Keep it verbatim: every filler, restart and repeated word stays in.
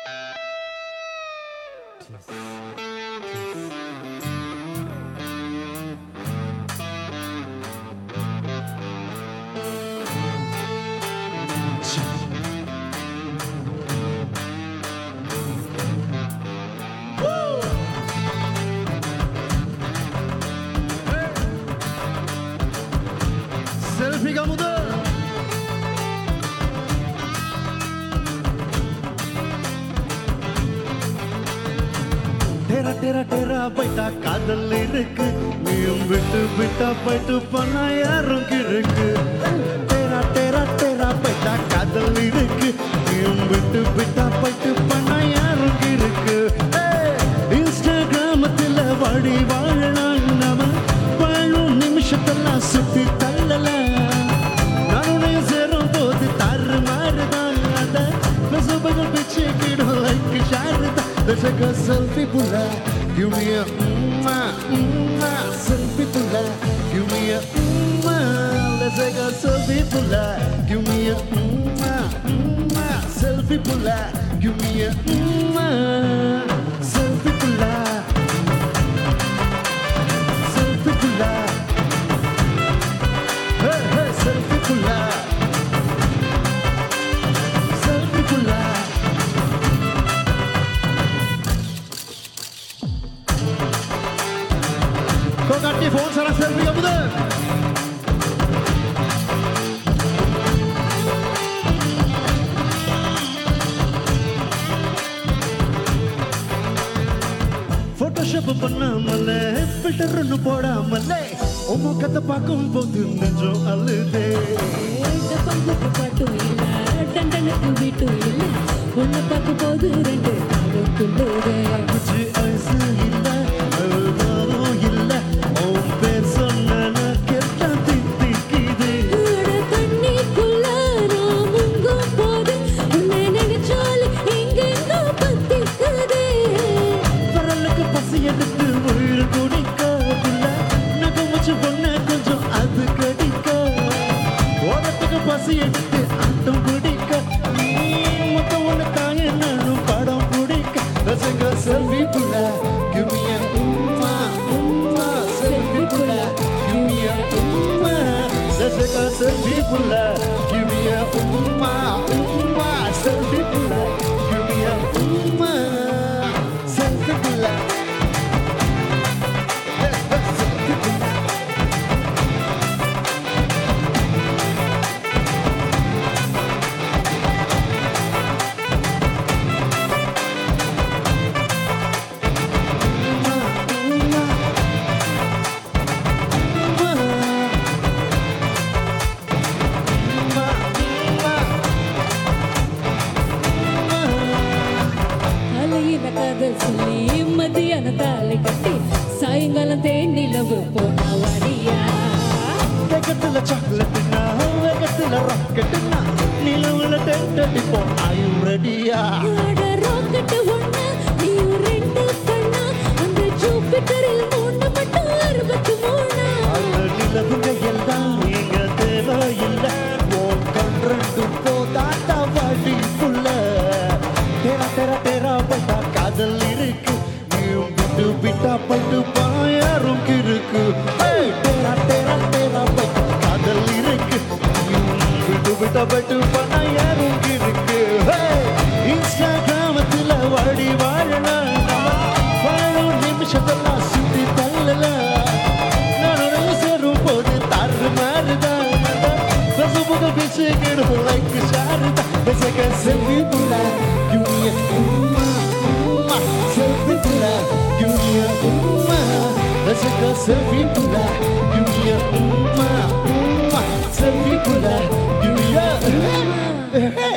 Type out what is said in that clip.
Selfie का मुद्दा तेरा तेरा तेरा बैठा कादल इरुक्कु நீயும் விட்டு விட்டா போய்ட்டு பண்ணா யாரும் கிறுக்கு तेरा तेरा तेरा बैठा कादल इरुक्कु நீயும் விட்டு விட்டா போய்ட்டு பண்ணா யாரும் கிறுக்கு இன்ஸ்டாகிராமத்துல வாடி வாழலாம் நாம வாழும் நிமிஷத்தெல்லாம் சுத்தி தள்ளலாம் நானும் சேரும் போது தாறு மாறுதான் அந்த ஃபேஸ்புக்கில் பிச்சு கிடும் லைக் ஷேர் தான் Let's take a selfie pulla, give me a umma, umma, selfie pulla, give me a umma. Let's take a selfie pulla, give me a umma, umma, selfie pulla, give me a umma, selfie pulla, selfie pulla, hey hey selfie pulla, selfie pulla. Kogatti phone sara selfie ka muda Photoshop பண்ணாமலே filter ஒன்னு போடாமலே உன் முகத்தை பார்க்கும்போது நெஞ்சம் அழுதே டப்பங்குக்கு பாட்டும் இல்ல டண்டனுக்கு வீட்டும் இல்ல உன்னை பார்க்கும்போது ரெண்டு காலம் துள்ளுதே அஞ்சு ஐசு இல்ல அழுதாலும் இல்ல உன் பேர் சொன்னா கேட்டா தித்திக்குது தண்ணிக்குள்ள நான் முங்கும் போது உன்னை நினைச்சாலே எங்கெங்கோ பத்திக்குதே பரலுக்கு பசி எடுத்து உயிர் குடிக்கவில்ல நகமுச்சு பொண்ண கொஞ்சம் அது கடிக்க ஓரத்துக்கு பசி எடுத்து அட்டம் பிடிக்க நீ மொத்தம் ஒன்று தாங்க நானும் படம் பிடிக்க ரசங்க செல்வி புள்ள give me a umma umma செல்வி புள்ள give me a umma ரசங்க செல்வி புள்ள give me a umma umma செல்வி புள்ள give me a umma செல்வி புள்ள அலையின காதல் சொல்லி மதியான தாலை கட்டி சாயங்காலம் தேன் நிலவு போனா வாடியா வேகத்துல சாக்லேட்டுனா வேகத்துல ராக்கெட்டுனா நிலவுல டென்ட் அடிப்போம் Are you ready-யா அட ராக்கெட் ஒண்ணு நீயும் ரெண்டு கண்ணா அந்த ஜூபிட்டரில் மூணு மட்டும் அறுபத்தி மூணா அந்த நிலவுங்க எல்லாம் இங்க தேவையில்லை உன் கண் ரெண்டும் போதாட்டா வாடி புள்ள தேரா தேரா தேரா பட்டா காதல் இருக்கு நீயும் விட்டு விட்டா பட்டு பாயாரும் கிறுக்கு தேரா தேரா தேரா பட்டா காதல் இருக்கு நீயும் விட்டு விட்டா பட்டு பாயாரும் கிறுக்கு இன்ஸ்டாகிராமத்துல வாடி வாழலாம் வாழும் நிமிஷத்தெல்லாம் சுத்தி தள்ளலாம் நானும் சேரும் போது தாறு மாறுதான் ஃபேஸ்புக்கில் பிச்சு கிடும் லைக் ஷேர் தான் Let's take a selfie pulla, give me a umma, umma, selfie pulla, give me a umma. Let's take a selfie pulla, give me a umma, umma, selfie pulla, give me a